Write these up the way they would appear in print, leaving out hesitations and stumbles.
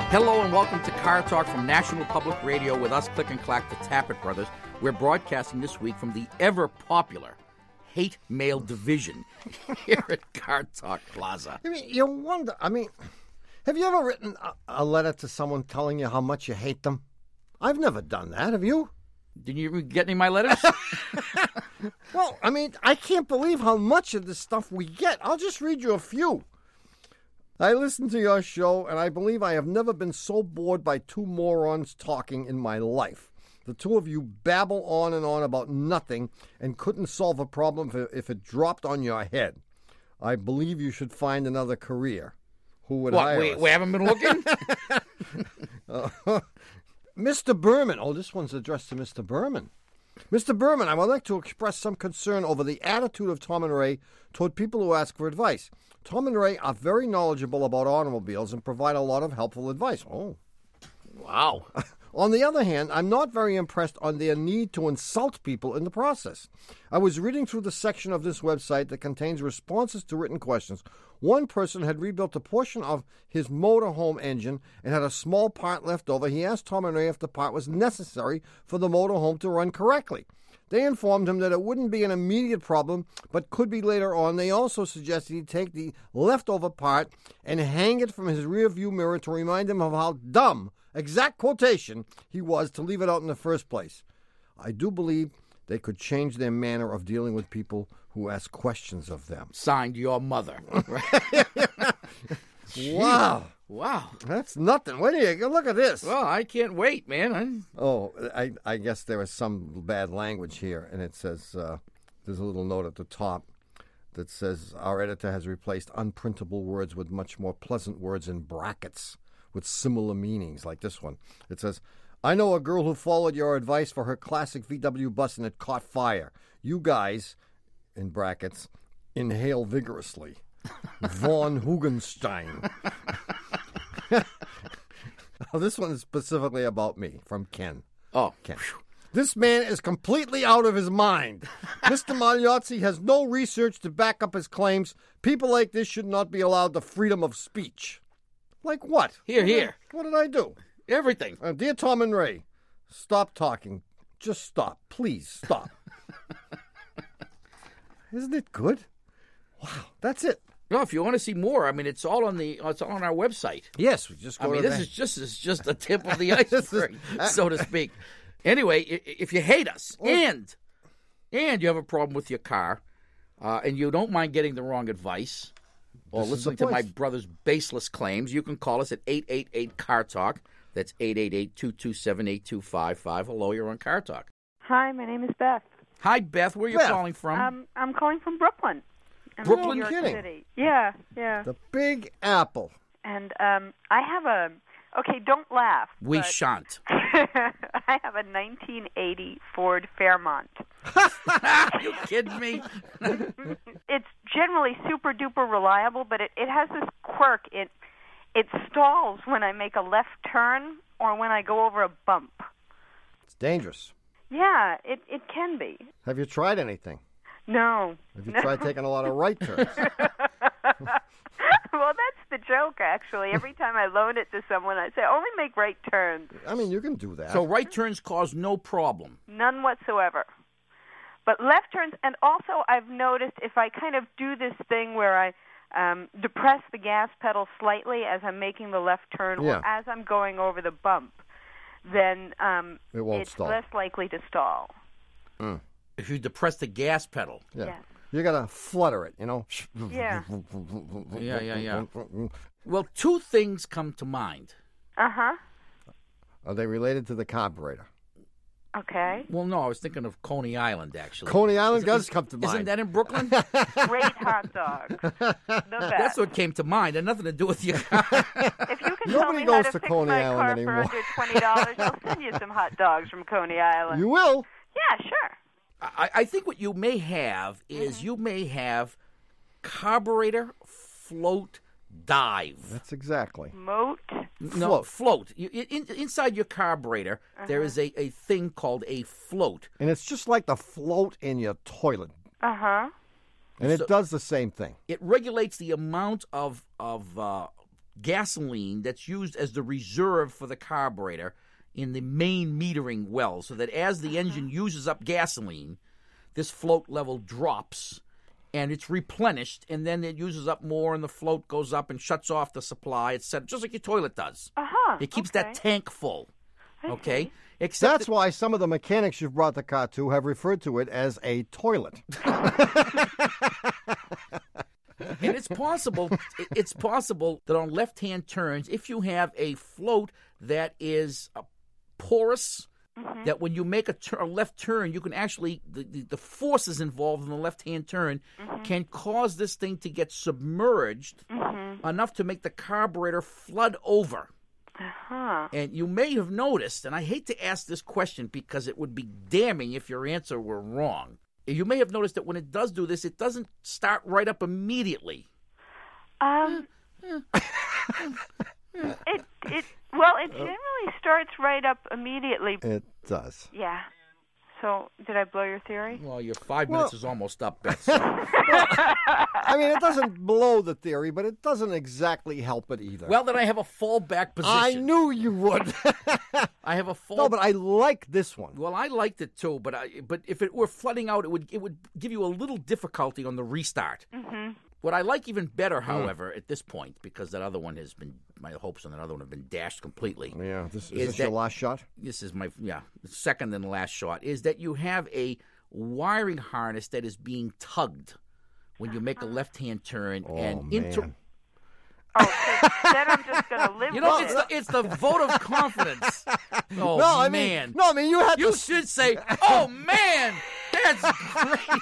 Hello and welcome to Car Talk from National Public Radio with us, Click and Clack, the Tappet Brothers. We're broadcasting this week from the ever-popular Hate Mail Division here at Car Talk Plaza. I mean, you wonder, have you ever written a letter to someone telling you how much you hate them? I've never done that, have you? Did you even get any of my letters? Well, I can't believe how much of this stuff we get. I'll just read you a few. I listen to your show, and I believe I have never been so bored by two morons talking in my life. The two of you babble on and on about nothing and couldn't solve a problem if it dropped on your head. I believe you should find another career. Who would hire us? We haven't been looking? Mr. Berman. Oh, this one's addressed to Mr. Berman. Mr. Berman, I would like to express some concern over the attitude of Tom and Ray toward people who ask for advice. Tom and Ray are very knowledgeable about automobiles and provide a lot of helpful advice. Oh. Wow. On the other hand, I'm not very impressed on their need to insult people in the process. I was reading through the section of this website that contains responses to written questions. One person had rebuilt a portion of his motorhome engine and had a small part left over. He asked Tom and Ray if the part was necessary for the motorhome to run correctly. They informed him that it wouldn't be an immediate problem, but could be later on. They also suggested he take the leftover part and hang it from his rearview mirror to remind him of how dumb, exact quotation, he was to leave it out in the first place. I do believe they could change their manner of dealing with people who ask questions of them. Signed, your mother. Wow. Wow. That's nothing. Wait till you look at this. Well, I can't wait, man. I guess there is some bad language here, and it says, there's a little note at the top that says, our editor has replaced unprintable words with much more pleasant words in brackets with similar meanings, like this one. It says, I know a girl who followed your advice for her classic VW bus and it caught fire. You guys, in brackets, inhale vigorously. Von Hugenstein. Oh, this one is specifically about me, from Ken. Oh. Ken. This man is completely out of his mind. Mr. Magliozzi has no research to back up his claims. People like this should not be allowed the freedom of speech. Like what? Here. What did I do? Everything. Dear Tom and Ray, stop talking. Just stop. Please, stop. Isn't it good? Wow, that's it. No, if you want to see more, it's all on our website. Yes, we just go to this is just the tip of the iceberg, so to speak. Anyway, if you hate us and you have a problem with your car, and you don't mind getting the wrong advice or listening to my brother's baseless claims, you can call us at 888-CAR-TALK. That's 888-227-8255. Hello, you're on Car Talk. Hi, my name is Beth. Hi, Beth. Where are you calling from? I'm calling from Brooklyn. Brooklyn? New York Kidding. City. Yeah. The Big Apple. And I have a... Okay, don't laugh. We shan't. I have a 1980 Ford Fairmont. Are you kidding me? It's generally super-duper reliable, but it has this quirk. It stalls when I make a left turn or when I go over a bump. It's dangerous. Yeah, it can be. Have you tried anything? No. Have you tried taking a lot of right turns? Well, that's the joke, actually. Every time I loan it to someone, I say, only make right turns. You can do that. So right turns cause no problem? None whatsoever. But left turns, and also I've noticed if I kind of do this thing where I depress the gas pedal slightly as I'm making the left turn or as I'm going over the bump, then it's stall. less likely to stall. Mm. If you depress the gas pedal. Yeah. You got to flutter it, Yeah. Yeah. Well, two things come to mind. Uh-huh. Are they related to the carburetor? Okay. Well, no, I was thinking of Coney Island, actually. Coney Island does come to mind. Isn't that in Brooklyn? Great hot dogs. The best. That's what came to mind. It had nothing to do with you. If you can tell Nobody me goes how to to fix Coney my Island car anymore. for under $20, I'll send you some hot dogs from Coney Island. You will? Yeah, sure. I think what you may have is you may have carburetor float dive. That's exactly. Moat? No, float. Inside your carburetor, there is a thing called a float. And it's just like the float in your toilet. Uh-huh. And it does the same thing. It regulates the amount of gasoline that's used as the reserve for the carburetor in the main metering well, so that as the engine uses up gasoline, this float level drops and it's replenished, and then it uses up more and the float goes up and shuts off the supply, etc., just like your toilet does. It keeps that tank full. Okay? Except that's why some of the mechanics you've brought the car to have referred to it as a toilet. And it's possible that on left-hand turns, if you have a float that is porous, that when you make a left turn, you can actually, the forces involved in the left-hand turn can cause this thing to get submerged enough to make the carburetor flood over. And you may have noticed, and I hate to ask this question because it would be damning if your answer were wrong. You may have noticed that when it does do this, it doesn't start right up immediately. It generally starts right up immediately. It does. Yeah. So, did I blow your theory? Well, your 5 minutes is almost up, Beth. So. I mean, it doesn't blow the theory, but it doesn't exactly help it either. Well, then I have a fallback position. I knew you would. I have a fall. No, but I like this one. Well, I liked it too, but if it were flooding out, it would give you a little difficulty on the restart. What I like even better, however, at this point, because that other one has been, my hopes on that other one have been dashed completely. Yeah, is this your last shot? This is my second and last shot. Is that you have a wiring harness that is being tugged when you make a left-hand turn man. So then I'm just going to live with it. It's the vote of confidence. Oh, no, man. You should say, oh, man, that's great.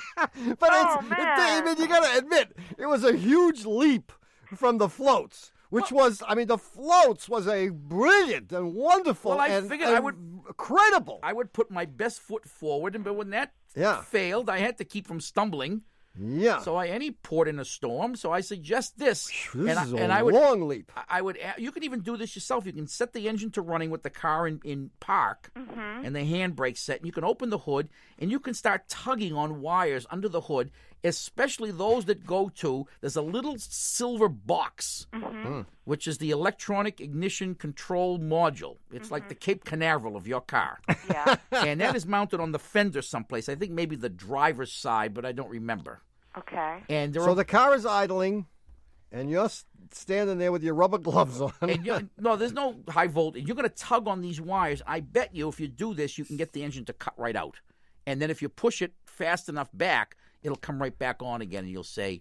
But you got to admit, it was a huge leap from the floats, which the floats was a brilliant and wonderful credible. I would put my best foot forward, but when that failed, I had to keep from stumbling. Yeah. So any port in a storm. So I suggest this. This is a long leap. You can even do this yourself. You can set the engine to running with the car in park and the handbrake set. And you can open the hood and you can start tugging on wires under the hood, especially those that go to, there's a little silver box, which is the electronic ignition control module. It's like the Cape Canaveral of your car. Yeah. And that is mounted on the fender someplace. I think maybe the driver's side, but I don't remember. Okay. And so the car is idling, and you're standing there with your rubber gloves on. And no, there's no high voltage. You're going to tug on these wires. I bet you if you do this, you can get the engine to cut right out. And then if you push it fast enough back, it'll come right back on again, and you'll say,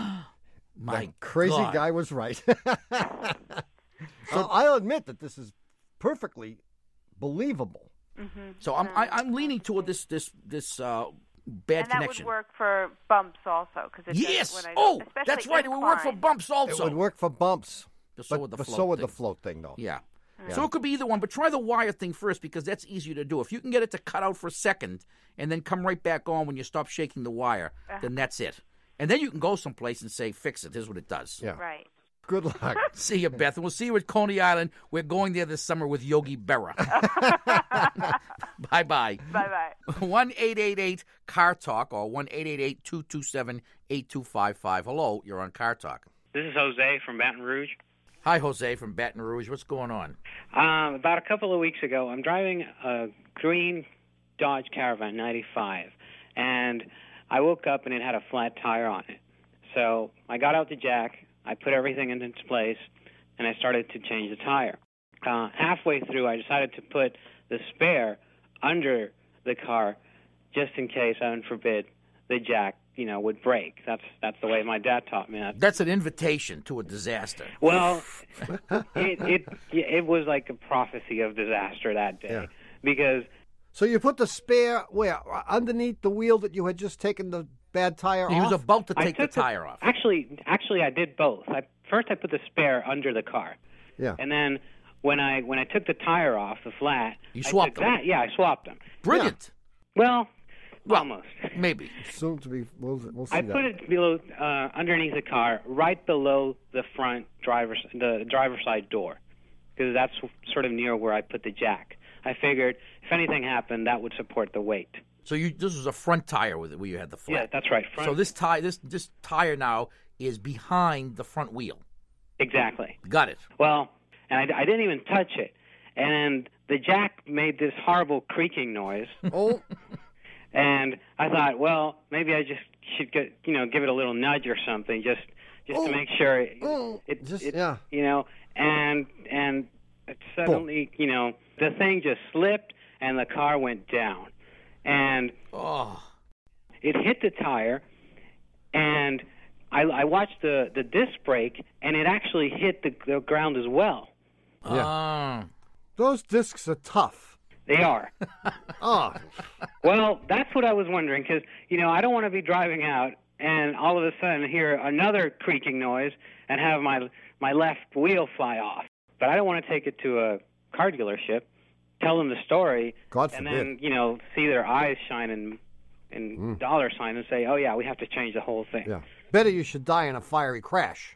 my crazy God. guy was right. So I'll admit that this is perfectly believable. So I'm leaning toward this bad and connection. That would work for bumps also. Yes. Especially That's right. It would work for bumps also. It would work for bumps. So would the float thing, though. Yeah. So it could be either one, but try the wire thing first because that's easier to do. If you can get it to cut out for a second and then come right back on when you stop shaking the wire, then that's it. And then you can go someplace and say, fix it. Here's what it does. Yeah. Right. Good luck. See you, Beth. And we'll see you at Coney Island. We're going there this summer with Yogi Berra. Bye-bye. Bye-bye. 1-888-CAR TALK or 1-888-227-8255. Hello, you're on Car Talk. This is Jose from Baton Rouge. Hi, Jose from Baton Rouge. What's going on? About a couple of weeks ago, I'm driving a green Dodge Caravan 95, and I woke up and it had a flat tire on it. So I got out the jack, I put everything in its place, and I started to change the tire. Halfway through, I decided to put the spare under the car just in case, heaven forbid, the jack would break. That's the way my dad taught me. That's an invitation to a disaster. Well, it was like a prophecy of disaster that day because. So you put the spare where underneath the wheel that you had just taken the bad tire off? He was about to take the tire off. Actually, I did both. First, I put the spare under the car. Yeah. And then when I took the tire off the flat, you swapped them. I swapped them. Brilliant. Yeah. Well, almost. Maybe. Soon to be. We'll see I put it below, underneath the car, right below the front driver's side door, because that's sort of near where I put the jack. I figured if anything happened, that would support the weight. So this was a front tire where you had the flat. Yeah, that's right. Front. So this tire now is behind the front wheel. Exactly. Got it. Well, and I didn't even touch it. And the jack made this horrible creaking noise. Oh. And I thought, well, maybe I just should give it a little nudge or something, just to make sure and suddenly, the thing just slipped and the car went down. And it hit the tire, and I watched the disc brake, and it actually hit the ground as well. Yeah. Those discs are tough. They are. Well, that's what I was wondering, because, I don't want to be driving out and all of a sudden hear another creaking noise and have my left wheel fly off. But I don't want to take it to a car dealership, tell them the story, God and forbid. then, see their eyes shine in dollar sign and say, oh, yeah, we have to change the whole thing. Yeah. Better you should die in a fiery crash.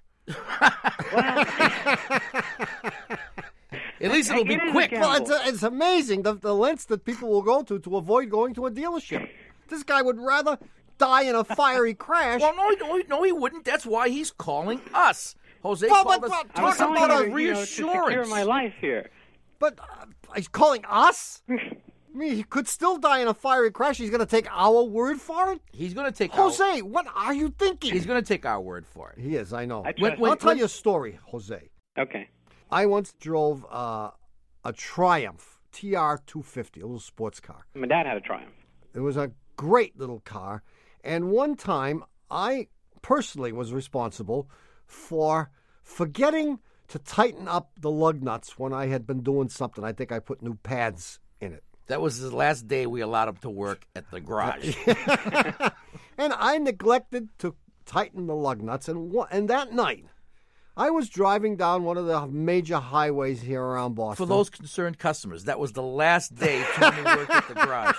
At least it'll be quick. Well, it's amazing the lengths that people will go to avoid going to a dealership. This guy would rather die in a fiery crash. Well, no, he wouldn't. That's why he's calling us. Jose Well, called but- us. but- talk about a reassurance. to secure my life here. But he's calling us? I mean, he could still die in a fiery crash. He's going to take our word for it? He's going to take Jose, what are you thinking? He's going to take our word for it. He is, I know. I'll tell you a story, Jose. Okay. I once drove a Triumph TR250, a little sports car. My dad had a Triumph. It was a great little car. And one time, I personally was responsible for forgetting to tighten up the lug nuts when I had been doing something. I think I put new pads in it. That was the last day we allowed him to work at the garage. And I neglected to tighten the lug nuts. And that night, I was driving down one of the major highways here around Boston. For those concerned customers, that was the last day Tony worked at the garage.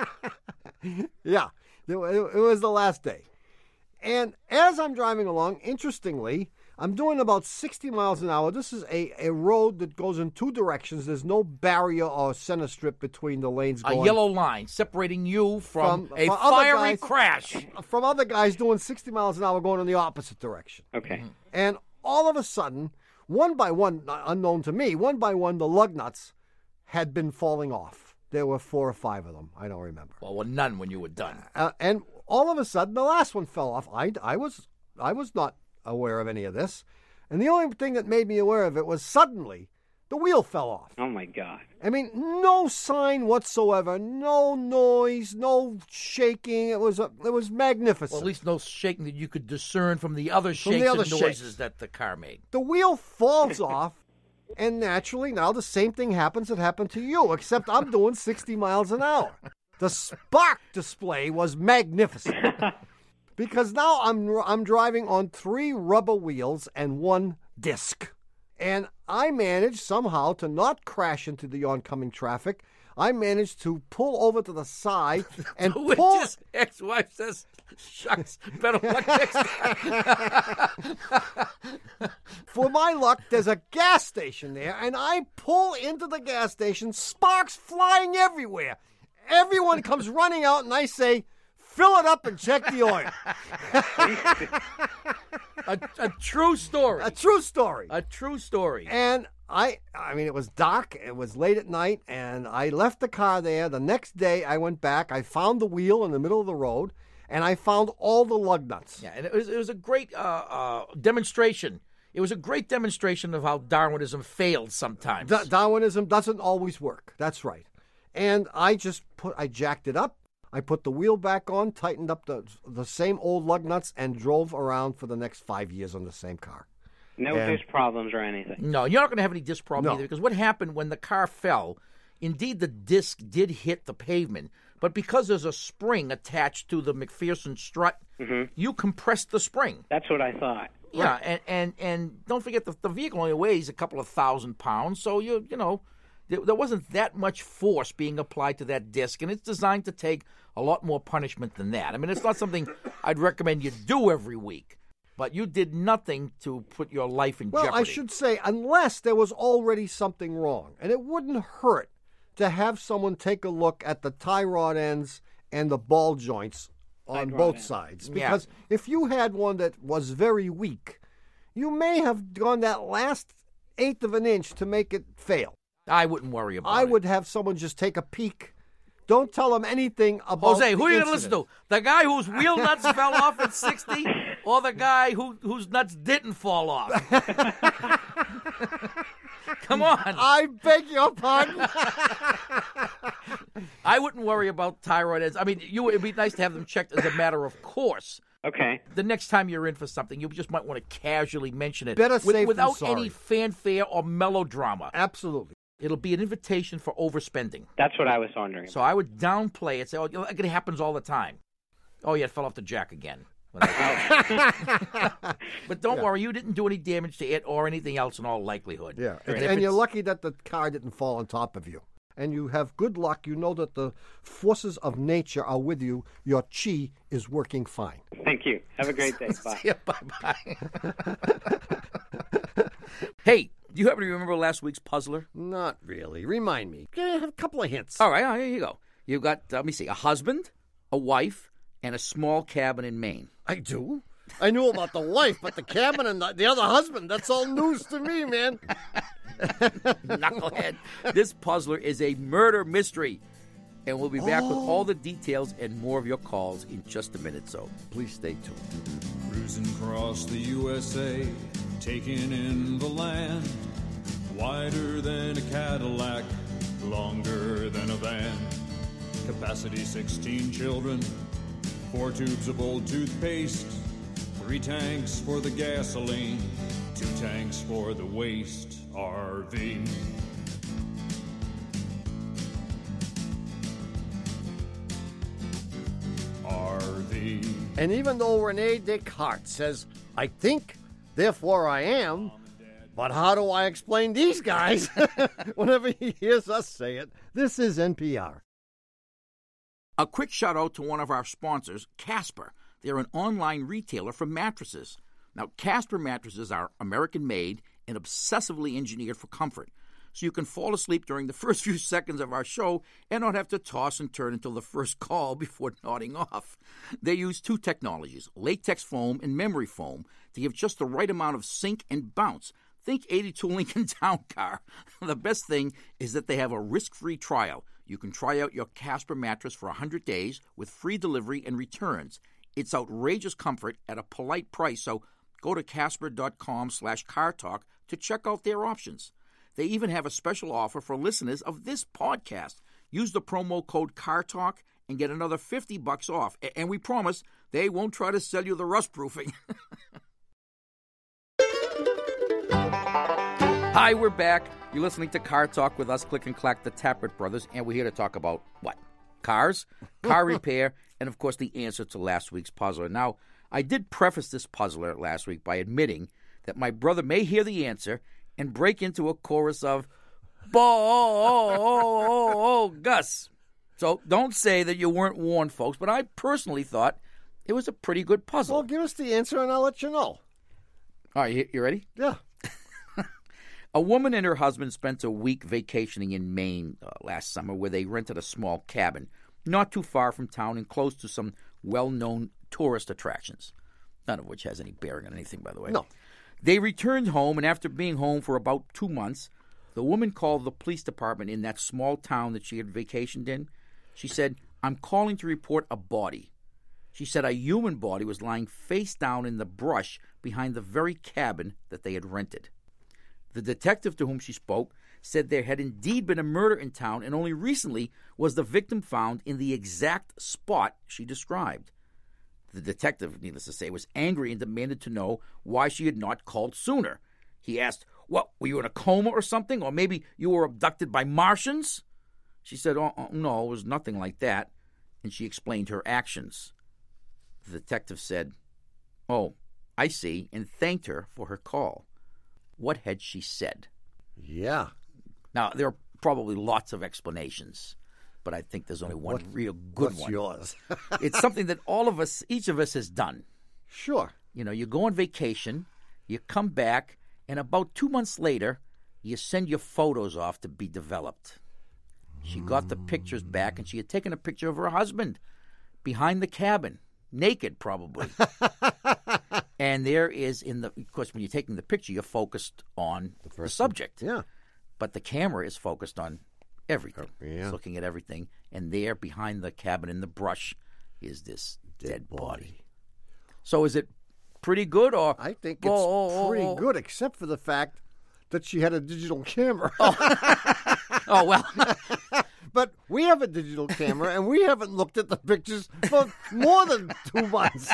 Yeah, it was the last day. And as I'm driving along, interestingly, I'm doing about 60 miles an hour. This is a road that goes in two directions. There's no barrier or center strip between the lanes going. A yellow line separating you from a other fiery guys- crash. From other guys doing 60 miles an hour going in the opposite direction. Okay. And all of a sudden, one by one, unknown to me, one by one, the lug nuts had been falling off. There were 4 or 5 of them. I don't remember. Well, none when you were done. And all of a sudden, the last one fell off. I was not aware of any of this. And the only thing that made me aware of it was suddenly the wheel fell off. Oh, my God. I mean, no sign whatsoever, no noise, no shaking. It was magnificent. Well, at least no shaking that you could discern from the other shakes and noises shakes that the car made. The wheel falls off, and naturally now the same thing happens that happened to you, except I'm doing 60 miles an hour. The spark display was magnificent. Because now I'm driving on 3 rubber wheels and 1 disc. And I managed somehow to not crash into the oncoming traffic. I managed to pull over to the side and Which pull. his ex-wife says, shucks, better luck next time. For my luck, there's a gas station there, and I pull into the gas station, sparks flying everywhere. Everyone comes running out, and I say, fill it up and check the oil. A true story. A true story. A true story. And I mean, it was dark. It was late at night, and I left the car there. The next day, I went back. I found the wheel in the middle of the road, and I found all the lug nuts. Yeah, and it was a great demonstration. It was a great demonstration of how Darwinism fails sometimes. Darwinism doesn't always work. That's right. And I jacked it up. I put the wheel back on, tightened up the same old lug nuts, and drove around for the next 5 years on the same car. No disc problems or anything. No, you're not going to have any disc problem No. either, because what happened when the car fell, indeed the disc did hit the pavement, but because there's a spring attached to the McPherson strut, you compressed the spring. That's what I thought. Yeah, and don't forget the vehicle only weighs a couple of 1,000 pounds, so you know there wasn't that much force being applied to that disc, and it's designed to take a lot more punishment than that. I mean, it's not something I'd recommend you do every week, but you did nothing to put your life in jeopardy. Well, I should say, unless there was already something wrong, and it wouldn't hurt to have someone take a look at the tie rod ends and the ball joints on both sides. Because if you had one that was very weak, you may have gone that last eighth of an inch to make it fail. I wouldn't worry about it. I would have someone just take a peek. Don't tell them anything about Jose, who are you going to listen incident. to? The guy whose wheel nuts fell off at 60 or the guy whose nuts didn't fall off? Come on. I beg your pardon? I wouldn't worry about thyroid ends. I mean, it'd be nice to have them checked as a matter of course. Okay. The next time you're in for something, you just might want to casually mention it. Better safe than without sorry. any fanfare or melodrama. Absolutely. It'll be an invitation for overspending. That's what I was wondering. So I would downplay it, say, oh, it happens all the time. Oh, yeah, it fell off the jack again. But don't worry, you didn't do any damage to it or anything else in all likelihood. Yeah, And and if you're it's- lucky that the car didn't fall on top of you. And you have good luck. You know that the forces of nature are with you. Your chi is working fine. Thank you. Have a great day. Bye. Yeah, bye-bye. Hey, do you happen to remember last week's puzzler? Not really. Remind me. Have a couple of hints. All right, here you go. You've got, let me see, a husband, a wife, and a small cabin in Maine. I do. I knew about the wife, but the cabin and the other husband, that's all news to me, man. Knucklehead. This puzzler is a murder mystery. And we'll be back with all the details and more of your calls in just a minute, so please stay tuned. Cruising across the USA, taking in the land, wider than a Cadillac, longer than a van. Capacity 16 children, 4 tubes of old toothpaste, 3 tanks for the gasoline, 2 tanks for the waste RV. RV. And even though Rene Descartes says, I think, therefore I am, but how do I explain these guys? Whenever he hears us say it, this is NPR. A quick shout out to one of our sponsors, Casper. They're an online retailer for mattresses. Now, Casper mattresses are American-made and obsessively engineered for comfort, so you can fall asleep during the first few seconds of our show and not have to toss and turn until the first call before nodding off. They use 2 technologies, latex foam and memory foam, to give just the right amount of sink and bounce. Think 82 Lincoln Town Car. The best thing is that they have a risk-free trial. You can try out your Casper mattress for 100 days with free delivery and returns. It's outrageous comfort at a polite price, so go to casper.com/cartalk to check out their options. They even have a special offer for listeners of this podcast. Use the promo code CARTALK and get another $50 off. And we promise they won't try to sell you the rust proofing. Hi, we're back. You're listening to Car Talk with us, Click and Clack, the Tappert Brothers, and we're here to talk about what? Cars, car repair, and of course the answer to last week's puzzler. Now, I did preface this puzzler last week by admitting that my brother may hear the answer and break into a chorus of Gus. So don't say that you weren't warned, folks, but I personally thought it was a pretty good puzzle. Well, give us the answer and I'll let you know. All right, you ready? Yeah. A woman and her husband spent a week vacationing in Maine last summer where they rented a small cabin, not too far from town and close to some well-known tourist attractions, none of which has any bearing on anything, by the way. No. They returned home, and after being home for about 2 months, the woman called the police department in that small town that she had vacationed in. She said, I'm calling to report a body. She said a human body was lying face down in the brush behind the very cabin that they had rented. The detective to whom she spoke said there had indeed been a murder in town, and only recently was the victim found in the exact spot she described. The detective, needless to say, was angry and demanded to know why she had not called sooner. He asked, what, were you in a coma or something? Or maybe you were abducted by Martians? She said, no, it was nothing like that. And she explained her actions. The detective said, oh, I see, and thanked her for her call. What had she said? Yeah. Now, there are probably lots of explanations, but I think there's only one real good What's one. yours? It's something that all of us, each of us has done. Sure. You know, you go on vacation, you come back, and about 2 months later, you send your photos off to be developed. She got the pictures back, and she had taken a picture of her husband behind the cabin, naked probably. And there is of course, when you're taking the picture, you're focused on the subject. Yeah. But the camera is focused on everything. Yeah. It's looking at everything. And there, behind the cabin in the brush, is this dead body. So is it pretty good? Or I think it's pretty good, except for the fact that she had a digital camera. Oh, well. But we have a digital camera, and we haven't looked at the pictures for more than 2 months.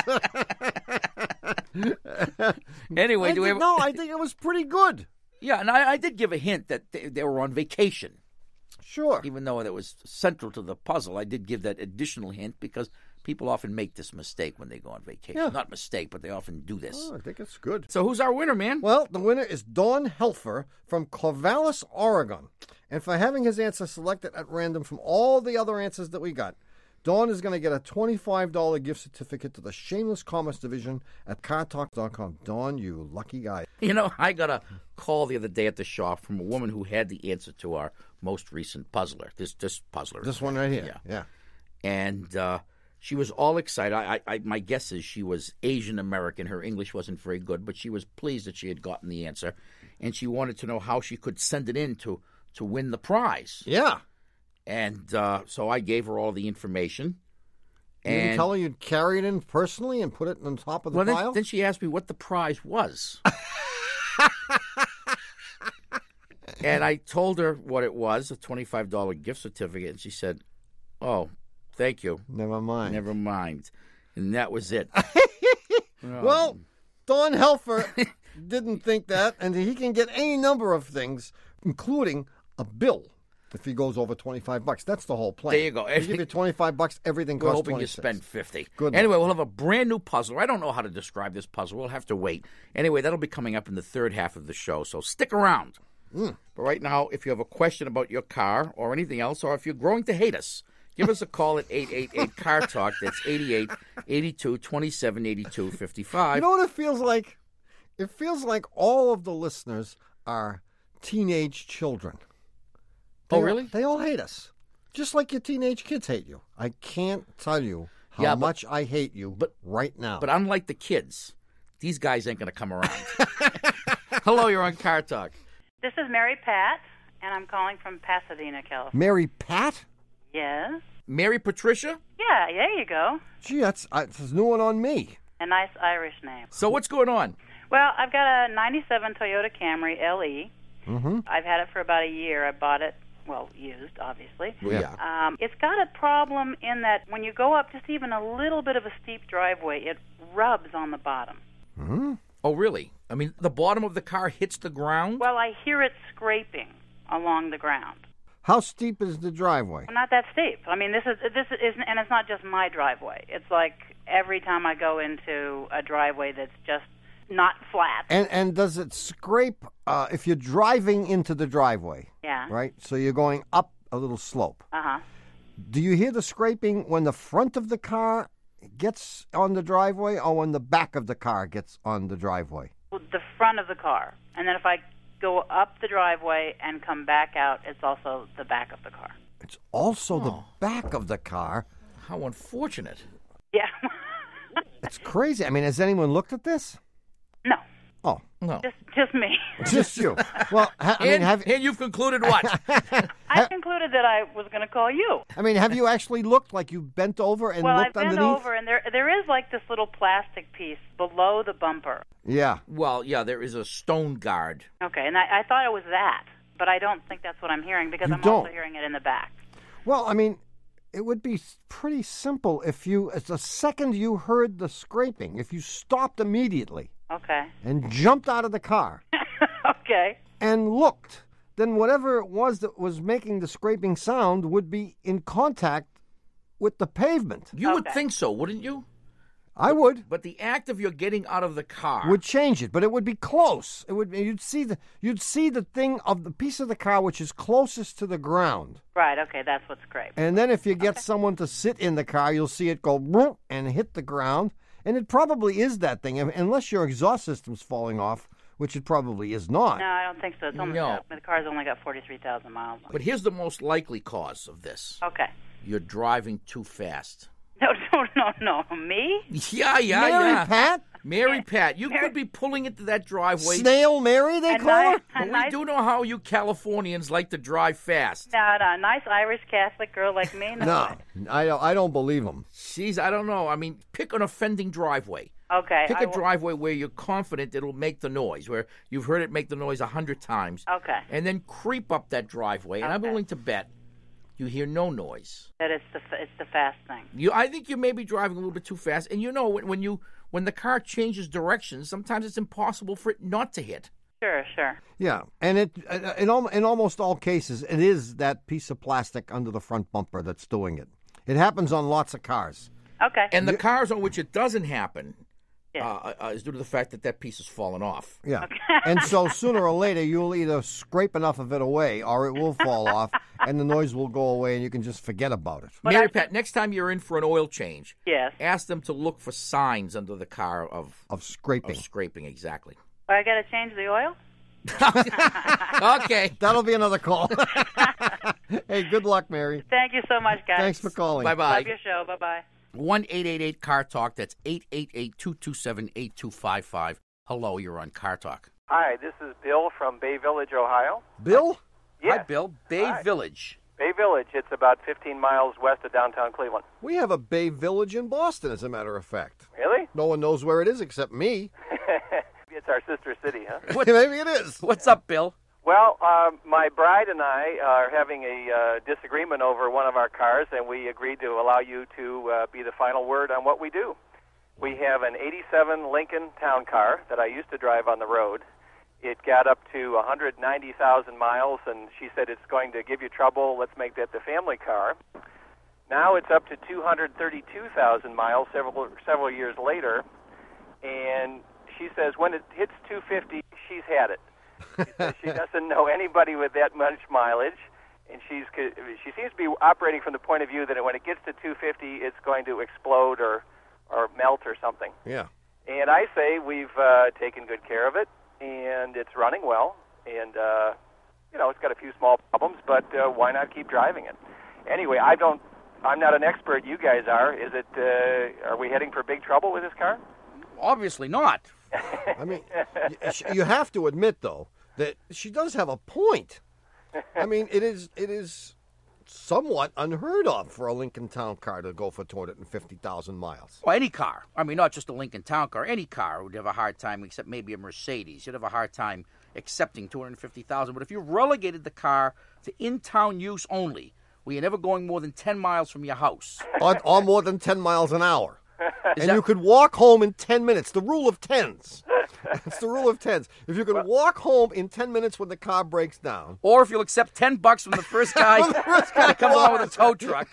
Anyway, I think it was pretty good. Yeah, and I did give a hint that they were on vacation. Sure. Even though that was central to the puzzle, I did give that additional hint because people often make this mistake when they go on vacation. Yeah. Not mistake, but they often do this. Oh, I think it's good. So who's our winner, man? Well, the winner is Don Helfer from Corvallis, Oregon. And for having his answer selected at random from all the other answers that we got, Don is going to get a $25 gift certificate to the Shameless Commerce Division at CarTalk.com. Don, you lucky guy. You know, I got a call the other day at the shop from a woman who had the answer to our most recent puzzler. This puzzler. This one right here. Yeah. And she was all excited. My guess is she was Asian American. Her English wasn't very good, but she was pleased that she had gotten the answer. And she wanted to know how she could send it in to win the prize. Yeah. And so I gave her all the information. You didn't tell her you'd carry it in personally and put it on top of the pile? Then she asked me what the prize was. And I told her what it was, a $25 gift certificate. And she said, "Oh, thank you. Never mind. Never mind." And that was it. Well, Don Helfer didn't think that, and he can get any number of things, including a bill. If he goes over $25, that's the whole plan. There you go. You give you $25, everything costs $26. We're hoping you spend $50. Good anyway, we'll have a brand new puzzle. I don't know how to describe this puzzle. We'll have to wait. Anyway, that'll be coming up in the third half of the show, so stick around. But right now, if you have a question about your car or anything else, or if you're growing to hate us, give us a call at 888-CAR-TALK. That's 88-82-27-82-55. You know what it feels like? It feels like all of the listeners are teenage children. Really? They all hate us. Just like your teenage kids hate you. I can't tell you how much I hate you right now. But unlike the kids, these guys ain't going to come around. Hello, you're on Car Talk. This is Mary Pat, and I'm calling from Pasadena, California. Mary Pat? Yes. Mary Patricia? Yeah, there you go. Gee, that's a new one on me. A nice Irish name. So what's going on? Well, I've got a 97 Toyota Camry LE. Mm-hmm. I've had it for about a year. I bought it, used, obviously. Yeah. It's got a problem in that when you go up just even a little bit of a steep driveway, it rubs on the bottom. Mm-hmm. Oh, really? I mean, the bottom of the car hits the ground? Well, I hear it scraping along the ground. How steep is the driveway? Well, not that steep. I mean, this is, and it's not just my driveway. It's like every time I go into a driveway that's just not flat. And does it scrape if you're driving into the driveway? Yeah. Right? So you're going up a little slope. Uh-huh. Do you hear the scraping when the front of the car gets on the driveway or when the back of the car gets on the driveway? Well, the front of the car. And then if I go up the driveway and come back out, it's also the back of the car. It's also the back of the car. How unfortunate. Yeah. It's crazy. I mean, has anyone looked at this? No. Oh. No. Just me. Just you. Well, and you've concluded what? I concluded that I was going to call you. I mean, have you actually looked, like you bent over and looked underneath? Well, I've bent over, and there is like this little plastic piece below the bumper. Yeah. Well, yeah, there is a stone guard. Okay, and I thought it was that, but I don't think that's what I'm hearing because I'm also hearing it in the back. Well, I mean, it would be pretty simple if the second you heard the scraping, if you stopped immediately. Okay. And jumped out of the car. Okay. And looked, then whatever it was that was making the scraping sound would be in contact with the pavement. You would think so, wouldn't you? I would. But the act of your getting out of the car would change it, but it would be close. It would. You'd see the thing of the piece of the car which is closest to the ground. Right. Okay, that's what's scraped. And then if you get someone to sit in the car, you'll see it go boom and hit the ground. And it probably is that thing, unless your exhaust system's falling off, which it probably is not. No, I don't think so. It's only the car's only got 43,000 miles on it. But here's the most likely cause of this. Okay. You're driving too fast. No. Me? Yeah. Mary Pat? Mary Pat, you could be pulling into that driveway. Snail Mary, they call her? But we do know how you Californians like to drive fast. No, nice Irish Catholic girl like me. No, I don't believe them. I don't know. I mean, pick an offending driveway. Okay. Pick a driveway where you're confident it'll make the noise, where you've heard it make the noise 100 times. Okay. And then creep up that driveway, and I'm willing to bet you hear no noise. That it's the fast thing. I think you may be driving a little bit too fast, and when the car changes directions, sometimes it's impossible for it not to hit. Sure. Yeah, and in almost all cases, it is that piece of plastic under the front bumper that's doing it. It happens on lots of cars. Okay. And the cars on which it doesn't happen is due to the fact that piece has fallen off. Yeah. Okay. And so sooner or later, you'll either scrape enough of it away or it will fall off and the noise will go away and you can just forget about it. Mary Pat, next time you're in for an oil change, ask them to look for signs under the car of scraping. Of scraping, exactly. I got to change the oil? Okay. That'll be another call. Hey, good luck, Mary. Thank you so much, guys. Thanks for calling. Bye-bye. Love your show. Bye-bye. 1-888-CAR-TALK. That's 888-227-8255. Hello, you're on Car Talk. Hi, this is Bill from Bay Village, Ohio. Bill? Yes. Hi, Bill. Bay Village. Bay Village. It's about 15 miles west of downtown Cleveland. We have a Bay Village in Boston, as a matter of fact. Really? No one knows where it is except me. It's our sister city, huh? Maybe it is. What's up, Bill? Well, my bride and I are having a disagreement over one of our cars, and we agreed to allow you to be the final word on what we do. We have an 87 Lincoln Town Car that I used to drive on the road. It got up to 190,000 miles, and she said it's going to give you trouble. Let's make that the family car. Now it's up to 232,000 miles several years later, and she says when it hits 250, she's had it. She says she doesn't know anybody with that much mileage, and she seems to be operating from the point of view that when it gets to 250, it's going to explode or melt or something. Yeah. And I say we've taken good care of it, and it's running well, and it's got a few small problems, but why not keep driving it? Anyway, I'm not an expert. You guys are. Are we heading for big trouble with this car? Obviously not. I mean, you have to admit, though, that she does have a point. I mean, it is somewhat unheard of for a Lincoln Town Car to go for 250,000 miles. Well, any car. I mean, not just a Lincoln Town Car. Any car would have a hard time, except maybe a Mercedes. You'd have a hard time accepting 250,000. But if you relegated the car to in-town use only, where you're never going more than 10 miles from your house. Or more than 10 miles an hour. You could walk home in 10 minutes. The rule of tens. It's the rule of tens. If you could walk home in 10 minutes when the car breaks down. Or if you'll accept $10 from the first guy that comes along with a tow truck.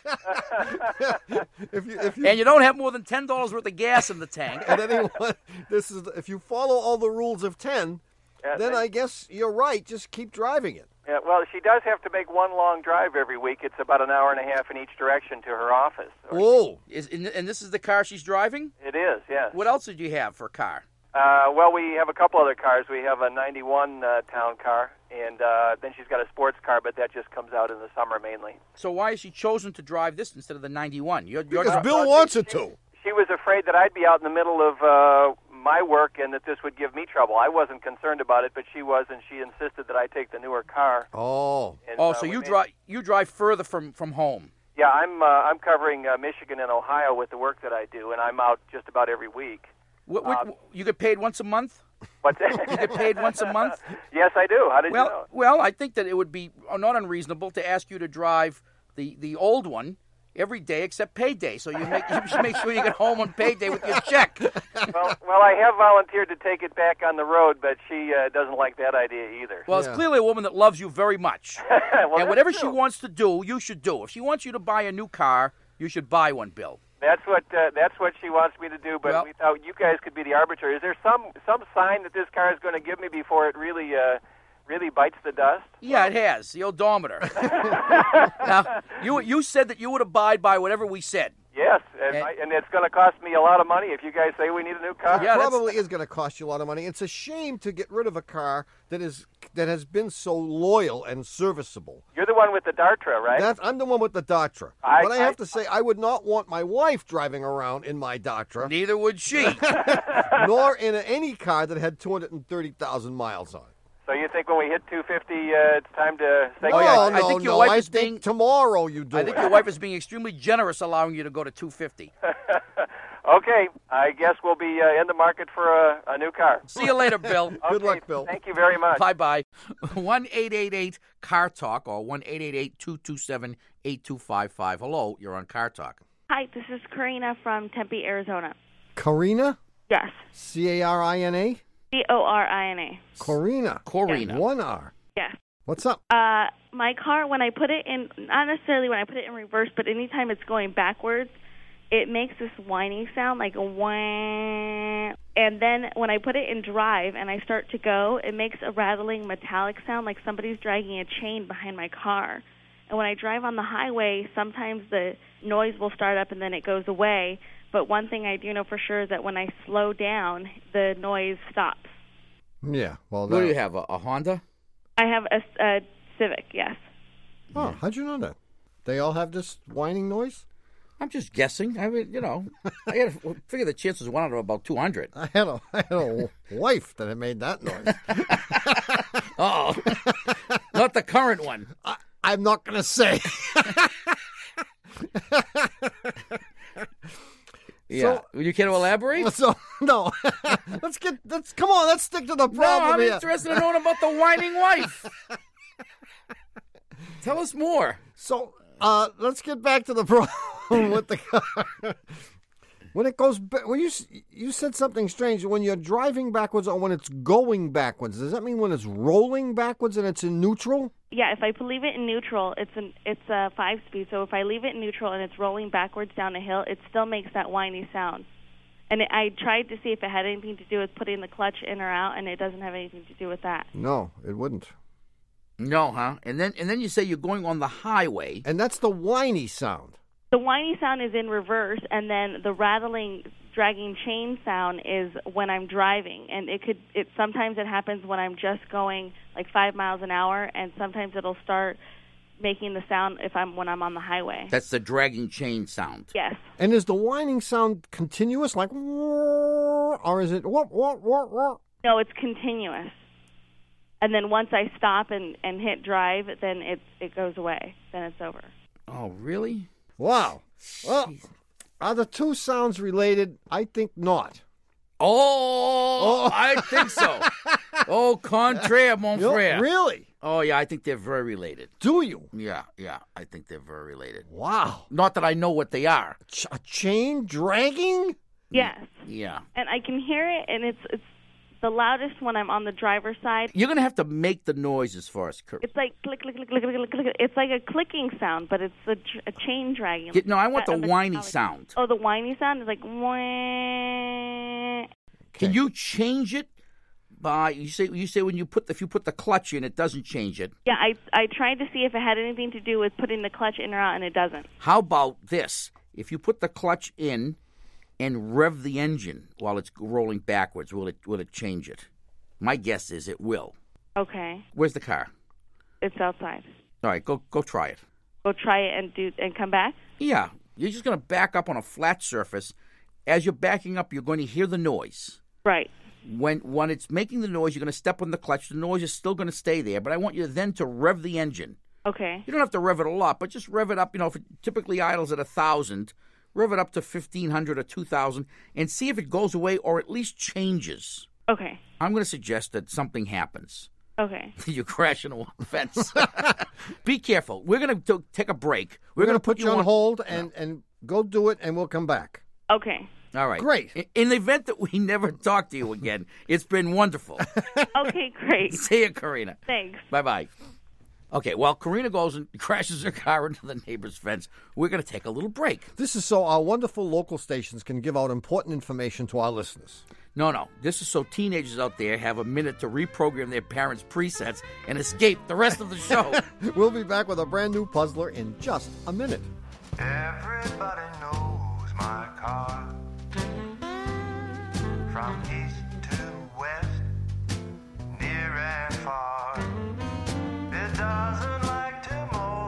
And you don't have more than $10 worth of gas in the tank. At anyone, if you follow all the rules of 10, then I guess you're right. Just keep driving it. Yeah, well, she does have to make one long drive every week. It's about an hour and a half in each direction to her office. Whoa. And this is the car she's driving? It is, yes. What else did you have for a car? Well, we have a couple other cars. We have a 91 Town Car, and then she's got a sports car, but that just comes out in the summer mainly. So why has she chosen to drive this instead of the 91? Because Bill wants it to. She was afraid that I'd be out in the middle of my work and that this would give me trouble. I wasn't concerned about it, but she was, and she insisted that I take the newer car. Oh. And, so you drive further from home. Yeah, I'm covering Michigan and Ohio with the work that I do, and I'm out just about every week. You get paid once a month? What's that? You get paid once a month? Yes, I do. How did you know? Well, I think that it would be not unreasonable to ask you to drive the old one every day except payday. So you should make sure you get home on payday with your check. Well, I have volunteered to take it back on the road, but she doesn't like that idea either. Well, it's clearly a woman that loves you very much. And whatever she wants to do, you should do. If she wants you to buy a new car, you should buy one, Bill. That's what she wants me to do, but we thought you guys could be the arbiter. Is there some sign that this car is going to give me before it really bites the dust? Yeah, it has, the odometer. Now, you said that you would abide by whatever we said. Yes, and it's going to cost me a lot of money if you guys say we need a new car. Yeah, it probably is going to cost you a lot of money. It's a shame to get rid of a car that has been so loyal and serviceable. You're the one with the Dartra, right? I'm the one with the Dartra. But I have to say, I would not want my wife driving around in my Dartra. Neither would she. Nor in any car that had 230,000 miles on it. So you think when we hit 250, it's time to say No, I think your wife I is think being- tomorrow you do I it. think your wife is being extremely generous allowing you to go to 250. Okay, I guess we'll be in the market for a new car. See you later, Bill. Good Okay, luck, Bill. Thank you very much. Bye-bye. 1-888-CAR-TALK or 1-888-227-8255. Hello, you're on Car Talk. Hi, this is Karina from Tempe, Arizona. Karina? Yes. Carina? Corina. Corina. Corina. One R. Yes. What's up? My car, when I put it in, not necessarily when I put it in reverse, but anytime it's going backwards, it makes this whining sound like a wah. And then when I put it in drive and I start to go, it makes a rattling metallic sound like somebody's dragging a chain behind my car. And when I drive on the highway, sometimes the noise will start up and then it goes away. But one thing I do know for sure is that when I slow down, the noise stops. Yeah. Well, What do you have, a Honda? I have a Civic, yes. Oh, how'd you know that? They all have this whining noise? I'm just guessing. I mean, I got to figure the chances of one out of about 200. I had a wife that had made that noise. Oh, not the current one. I'm not going to say. Yeah. Would you care to elaborate? So, no. Let's stick to the problem No, I'm here. interested in knowing about the whining wife. Tell us more. So, let's get back to the problem with the car. When it goes back, you said something strange. When you're driving backwards or when it's going backwards, does that mean when it's rolling backwards and it's in neutral? Yeah, if I leave it in neutral, it's a 5-speed. So if I leave it in neutral and it's rolling backwards down a hill, it still makes that whiny sound. And I tried to see if it had anything to do with putting the clutch in or out, and it doesn't have anything to do with that. No, it wouldn't. No, huh? And then you say you're going on the highway. And that's the whiny sound. The whiny sound is in reverse, and then the rattling, dragging chain sound is when I'm driving. And sometimes it happens when I'm just going like 5 miles an hour, and sometimes it'll start making the sound when I'm on the highway. That's the dragging chain sound. Yes. And is the whining sound continuous, like, or is it? No, it's continuous. And then once I stop and hit drive, then it goes away. Then it's over. Oh, really? Wow. Well, are the two sounds related? I think not. Oh, I think so. Oh, contraire, mon frère. Really? Oh, yeah, I think they're very related. Do you? Yeah, I think they're very related. Wow. Not that I know what they are. A chain dragging? Yes. Yeah. And I can hear it, and it's the loudest when I'm on the driver's side. You're going to have to make the noises for us, Kurt. It's like click, click, click, click, click, click. It's like a clicking sound, but it's a chain dragging. No, I want the whiny sound. Oh, the whiny sound is like wah. Can you change it by you say when if you put the clutch in, it doesn't change it. Yeah, I tried to see if it had anything to do with putting the clutch in or out, and it doesn't. How about this? If you put the clutch in and rev the engine while it's rolling backwards, will it change it? My guess is it will. Okay. Where's the car? It's outside. All right, go try it. Go try it and come back? Yeah, you're just going to back up on a flat surface. As you're backing up, you're going to hear the noise. Right. When it's making the noise, you're going to step on the clutch. The noise is still going to stay there, but I want you then to rev the engine. Okay. You don't have to rev it a lot, but just rev it up. If it typically idles at 1,000, rev it up to 1,500 or 2,000 and see if it goes away or at least changes. Okay. I'm going to suggest that something happens. Okay. You crash into a fence. Be careful. We're going to take a break. We're going to put you on hold and go do it, and we'll come back. Okay. All right. Great. In the event that we never talk to you again, it's been wonderful. Okay, great. See you, Karina. Thanks. Bye-bye. Okay, well, Karina goes and crashes her car into the neighbor's fence. We're going to take a little break. This is so our wonderful local stations can give out important information to our listeners. No. This is so teenagers out there have a minute to reprogram their parents' presets and escape the rest of the show. We'll be back with a brand new puzzler in just a minute. Everybody knows my car. From east to west, near and far. It doesn't like to mow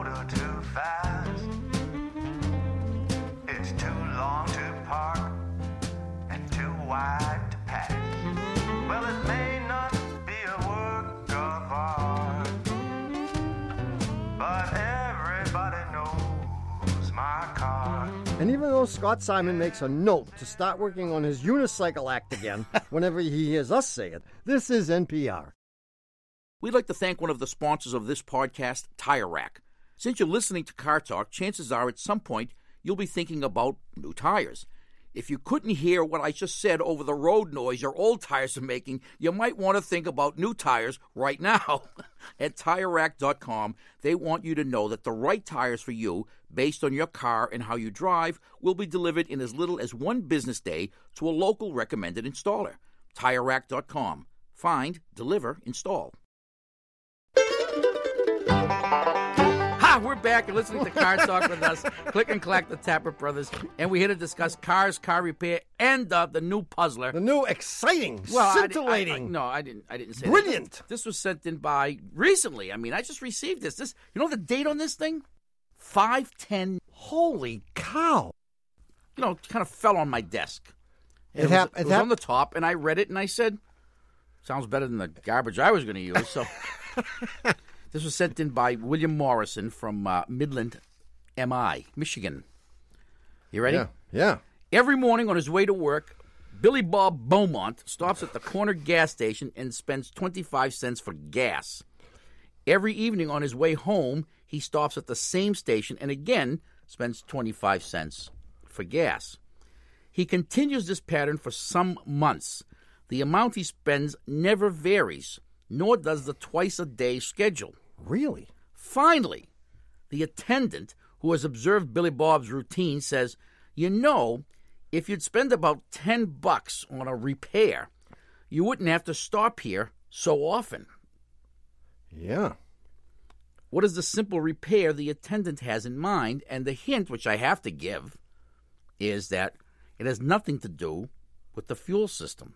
And even though Scott Simon makes a note to start working on his unicycle act again whenever he hears us say it, this is NPR. We'd like to thank one of the sponsors of this podcast, Tire Rack. Since you're listening to Car Talk, chances are at some point you'll be thinking about new tires. If you couldn't hear what I just said over the road noise your old tires are making, you might want to think about new tires right now. At TireRack.com, they want you to know that the right tires for you, based on your car and how you drive, will be delivered in as little as 1 business day to a local recommended installer. TireRack.com. Find, deliver, install. We're back and listening to Car Talk with us, Click and Clack, the Tapper Brothers, and we're here to discuss cars, car repair, and the new puzzler. The new exciting, scintillating. I didn't say brilliant. That. This was sent in by recently. I mean, I just received this. You know the date on this thing? 5/10. Holy cow. It kind of fell on my desk. It was on the top, and I read it, and I said, sounds better than the garbage I was going to use, so... This was sent in by William Morrison from Midland, Michigan. You ready? Yeah. Every morning on his way to work, Billy Bob Beaumont stops at the corner gas station and spends 25 cents for gas. Every evening on his way home, he stops at the same station and again spends 25 cents for gas. He continues this pattern for some months. The amount he spends never varies, nor does the twice-a-day schedule. Really? Finally, the attendant who has observed Billy Bob's routine says, if you'd spend about $10 on a repair, you wouldn't have to stop here so often. Yeah. What is the simple repair the attendant has in mind? And the hint, which I have to give, is that it has nothing to do with the fuel system.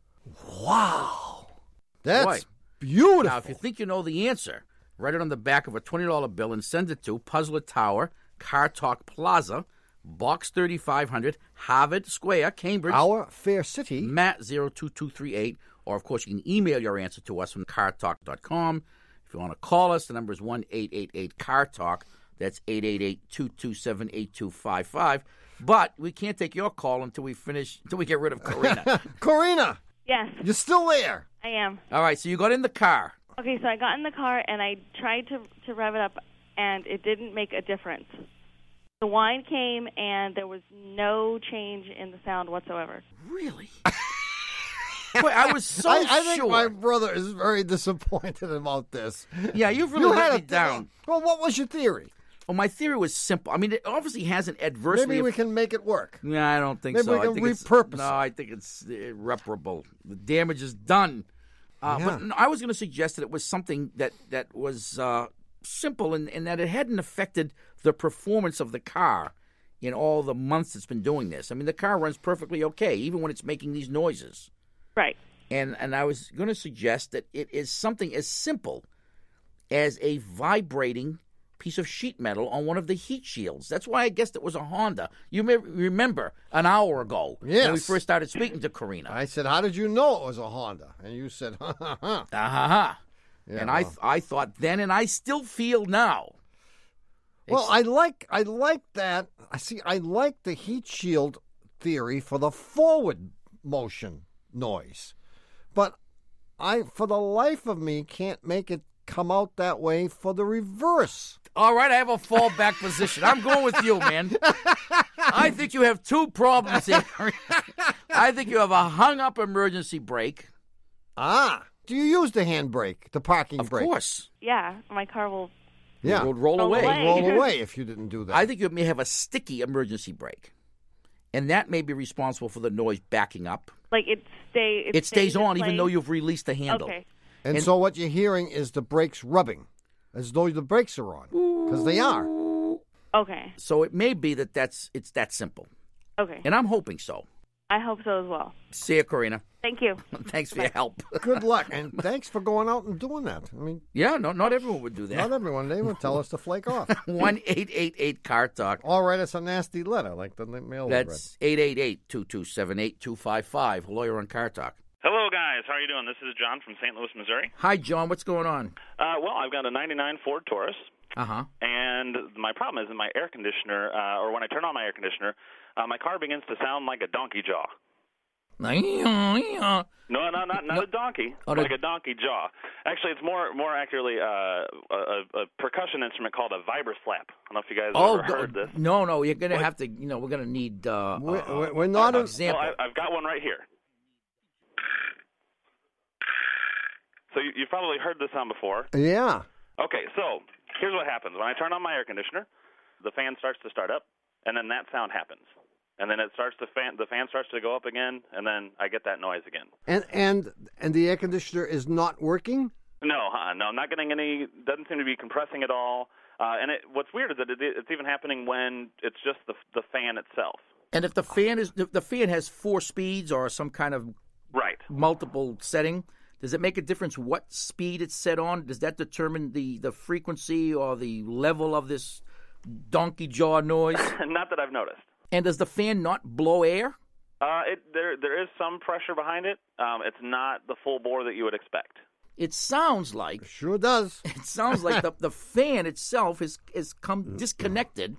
Wow. That's beautiful. Now, if you think you know the answer, write it on the back of a $20 bill and send it to Puzzler Tower, Car Talk Plaza, Box 3500, Harvard Square, Cambridge. Our fair city. Matt 02238. Or, of course, you can email your answer to us from cartalk.com. If you want to call us, the number is 1-888-CAR-TALK. That's 888-227-8255. But we can't take your call until we get rid of Karina. Karina! Yes. You're still there. I am. All right, so you got in the car. Okay, so I got in the car, and I tried to rev it up, and it didn't make a difference. The whine came, and there was no change in the sound whatsoever. Really? Boy, I was so I think sure. my brother is very disappointed about this. Yeah, you've really let me down. Well, what was your theory? Well, my theory was simple. I mean, it obviously hasn't adversely... Maybe we can make it work. Yeah, I don't think so. Maybe we can repurpose it. No, I think it's irreparable. The damage is done. But I was going to suggest that it was something that was simple and that it hadn't affected the performance of the car in all the months it's been doing this. I mean, the car runs perfectly okay, even when it's making these noises. Right. And I was going to suggest that it is something as simple as a vibrating piece of sheet metal on one of the heat shields. That's why I guessed it was a Honda. You may remember an hour ago when we first started speaking to Karina. I said, how did you know it was a Honda? And you said, ha, ha, ha. Ha. Yeah, and I thought then, and I still feel now. Well, I like that. I like the heat shield theory for the forward motion noise. But I, for the life of me, can't make it come out that way for the reverse. All right, I have a fallback position. I'm going with you, man. I think you have two problems here. I think you have a hung-up emergency brake. Ah. Do you use the handbrake, the parking brake? Of course. Yeah, my car will... Yeah. It would roll away. Roll away if you didn't do that. I think you may have a sticky emergency brake. And that may be responsible for the noise backing up. Like it stays on even though you've released the handle. Okay. And so what you're hearing is the brakes rubbing, as though the brakes are on, because they are. Okay. So it may be it's that simple. Okay. And I'm hoping so. I hope so as well. See you, Karina. Thank you. Thanks for your help. Good luck, and thanks for going out and doing that. I mean, yeah, not everyone would do that. Not everyone. They would tell us to flake off. 1-888-CAR-TALK. Or write us a nasty letter like the mail. That's 888-227-8255. Lawyer on Car Talk. Hello, guys. guys. How are you doing? This is John from St. Louis, Missouri. Hi, John. What's going on? Well, I've got a 99 Ford Taurus. Uh-huh. And my problem is in my air conditioner, or when I turn on my air conditioner, my car begins to sound like a donkey jaw. No, not a donkey, like a donkey jaw. Actually, it's more accurately a percussion instrument called a vibroslap. I don't know if you guys ever heard this. No, you're going to have to, we're going to need we're not an example. Well, I've got one right here. So you've probably heard this sound before. Yeah. Okay, so here's what happens. When I turn on my air conditioner, the fan starts to start up, and then that sound happens. And then the fan starts to go up again, and then I get that noise again. And the air conditioner is not working? No, I'm not getting any, doesn't seem to be compressing at all. And what's weird is that it's even happening when it's just the fan itself. And if the fan has 4 speeds or some kind of multiple setting, does it make a difference what speed it's set on? Does that determine the frequency or the level of this donkey jaw noise? Not that I've noticed. And does the fan not blow air? There is some pressure behind it. It's not the full bore that you would expect. It sounds like... It sure does. It sounds like the fan itself is come disconnected,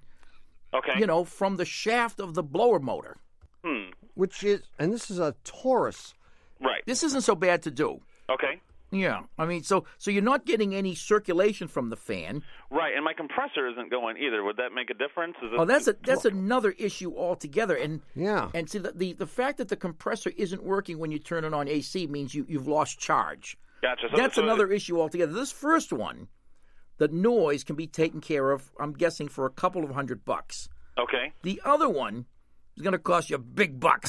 from the shaft of the blower motor. Which is... And this is a Taurus. Right. This isn't so bad to do. Okay. Yeah, I mean, so you're not getting any circulation from the fan, right? And my compressor isn't going either. Would that make a difference? That's another issue altogether. And yeah, and see the fact that the compressor isn't working when you turn it on AC means you've lost charge. Gotcha. That's another issue altogether. This first one, the noise can be taken care of. I'm guessing for a couple of $100. Okay. The other one is going to cost you big bucks.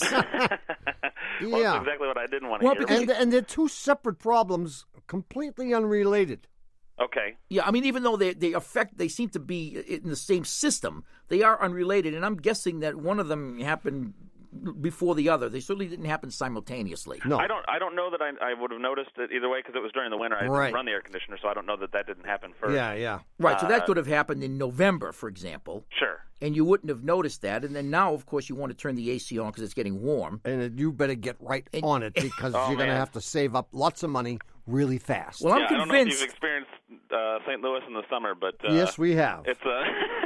Well, that's exactly what I didn't want to hear. And they're two separate problems, completely unrelated. Okay. Yeah, I mean, even though they seem to be in the same system, they are unrelated. And I'm guessing that one of them happened before the other. They certainly didn't happen simultaneously. No. I don't know that I would have noticed it either way because it was during the winter. I didn't run the air conditioner, so I don't know that didn't happen first. Yeah. Right, so that could have happened in November, for example. Sure. And you wouldn't have noticed that. And then now, of course, you want to turn the AC on because it's getting warm. And you better get right on it because you're going to have to save up lots of money really fast. Well, I'm convinced. I don't know if you've experienced St. Louis in the summer, but yes, we have. It's a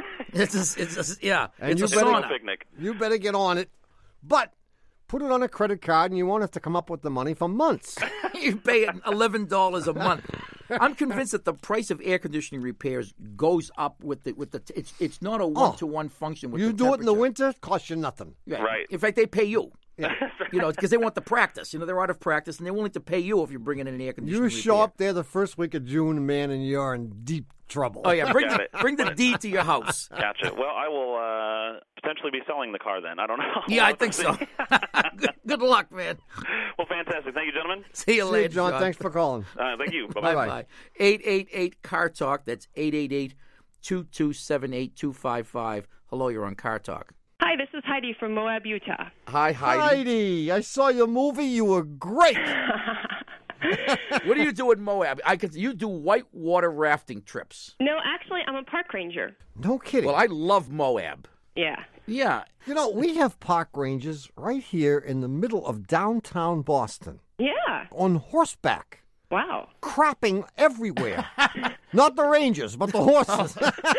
it's a sauna picnic. You better get on it, but put it on a credit card, and you won't have to come up with the money for months. You pay $11 a month. I'm convinced that the price of air conditioning repairs goes up with the. It's not a 1-to-1 function with the temperature. You do it in the winter, it costs you nothing. Yeah. Right. In fact, they pay you. Yeah. Because they want the practice. They're out of practice, and they're willing to pay you if you're bringing in an air conditioning. You show up there the first week of June, man, and you're in deep trouble. Oh yeah, bring the D to your house. Gotcha. Well, I will potentially be selling the car then. I don't know. Yeah, I think so. Good luck, man. Well, fantastic. Thank you, gentlemen. See you later, John. Thanks for calling. Thank you. Bye-bye. 888 Car Talk. That's 888-227-8255. Hello, you're on Car Talk. Hi, this is Heidi from Moab, Utah. Hi, Heidi. I saw your movie. You were great. What do you do in Moab? You do whitewater rafting trips. No, actually, I'm a park ranger. No kidding. Well, I love Moab. Yeah. Yeah. We have park rangers right here in the middle of downtown Boston. Yeah. On horseback. Wow. Crapping everywhere. Not the rangers, but the horses.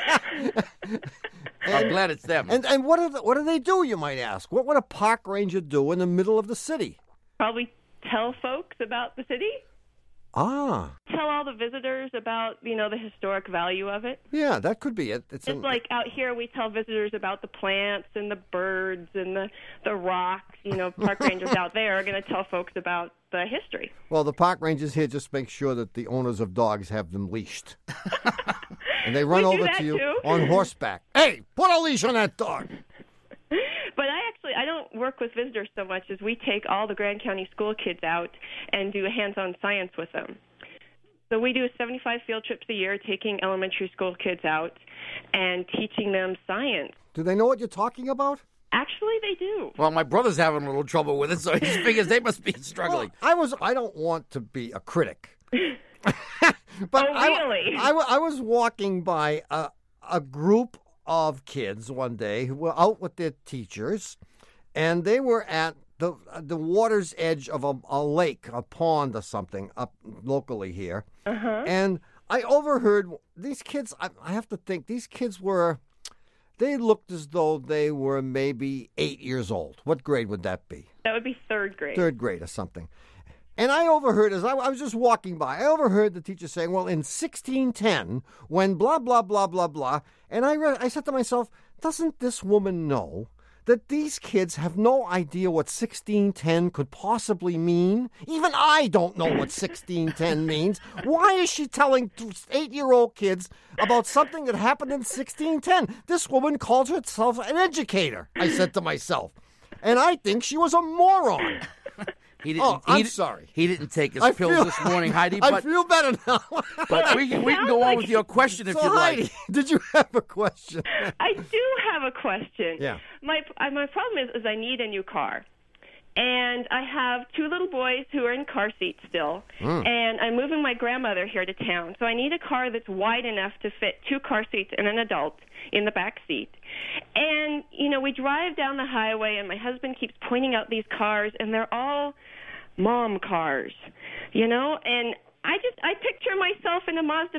I'm glad it's them. And what do they do, you might ask? What would a park ranger do in the middle of the city? Probably tell folks about the city. Ah. Tell all the visitors about, the historic value of it. Yeah, that could be it. It's like out here we tell visitors about the plants and the birds and the rocks. Park rangers out there are going to tell folks about the history. Well, the park rangers here just make sure that the owners of dogs have them leashed. And they run over to you on horseback. Hey, put a leash on that dog. But I don't work with visitors so much as we take all the Grand County school kids out and do hands-on science with them. So we do 75 field trips a year, taking elementary school kids out and teaching them science. Do they know what you're talking about? Actually, they do. Well, my brother's having a little trouble with it, so he figures they must be struggling. Well, I don't want to be a critic. But really? I was walking by a group of kids one day who were out with their teachers, and they were at the water's edge of a lake, a pond or something up locally here. And I overheard these kids, I have to think, these kids they looked as though they were maybe 8 years old. What grade would that be? That would be third grade. Third grade or something. And I overheard, as I was just walking by, I overheard the teacher saying, well, in 1610, when blah, blah, blah, blah, blah, and I said to myself, doesn't this woman know that these kids have no idea what 1610 could possibly mean? Even I don't know what 1610 means. Why is she telling 8-year-old kids about something that happened in 1610? This woman calls herself an educator, I said to myself. And I think she was a moron. I'm sorry. He didn't take his pills this morning, Heidi. But I feel better now. But we can go on with your question if you'd Heidi, like. Did you have a question? I do have a question. Yeah. My problem is I need a new car. And I have 2 little boys who are in car seats still. And I'm moving my grandmother here to town. So I need a car that's wide enough to fit 2 car seats and an adult in the back seat. And, we drive down the highway, and my husband keeps pointing out these cars, and they're all mom cars, and I picture myself in a Mazda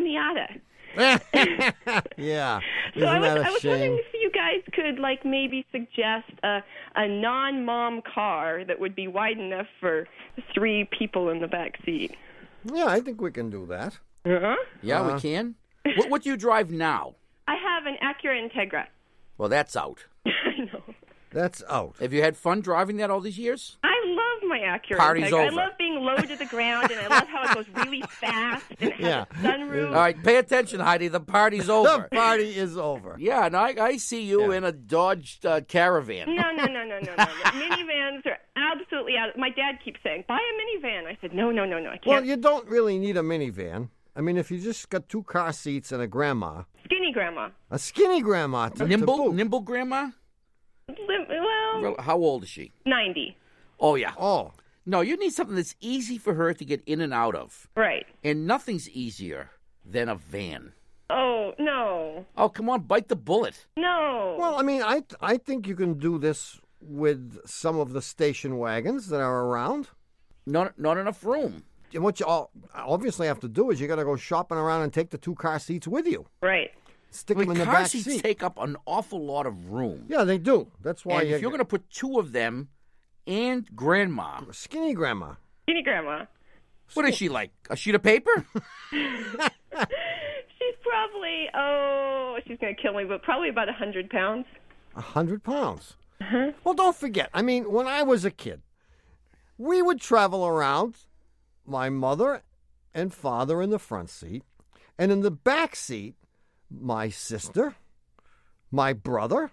Miata. Yeah. So I was wondering if you guys could maybe suggest a non-mom car that would be wide enough for 3 people in the back seat. Yeah, I think we can do that. Yeah, we can. What do you drive now? I have an Acura Integra. Well, that's out. I know. That's out. Have you had fun driving that all these years? I love my Acura Party's Integra. over. I love being low to the ground, and I love how it goes really fast and has a sunroof. All right, pay attention, Heidi. The party's over. The party is over. Yeah, and I see you in a Dodge Caravan. No. Minivans are absolutely out. My dad keeps saying, buy a minivan. I said, no, I can't. Well, you don't really need a minivan. I mean, if you just got 2 car seats and a grandma. Skinny grandma. A skinny grandma. Nimble grandma? Well, how old is she? 90. Oh, yeah. Oh. No, you need something that's easy for her to get in and out of. Right. And nothing's easier than a van. Oh, no. Oh, come on, bite the bullet. No. Well, I mean, I think you can do this with some of the station wagons that are around. Not enough room. And what you obviously have to do is you got to go shopping around and take the 2 car seats with you. Right. Stick them in the car back seats seat. take up an awful lot of room. Yeah, they do. That's why and if you're going to put 2 of them and grandma. Skinny grandma. Skinny grandma. What is she like? A sheet of paper? She's probably, she's going to kill me, but probably about 100 pounds. 100 pounds? Well, don't forget. I mean, when I was a kid, we would travel around, my mother and father in the front seat, and in the back seat, my sister, my brother,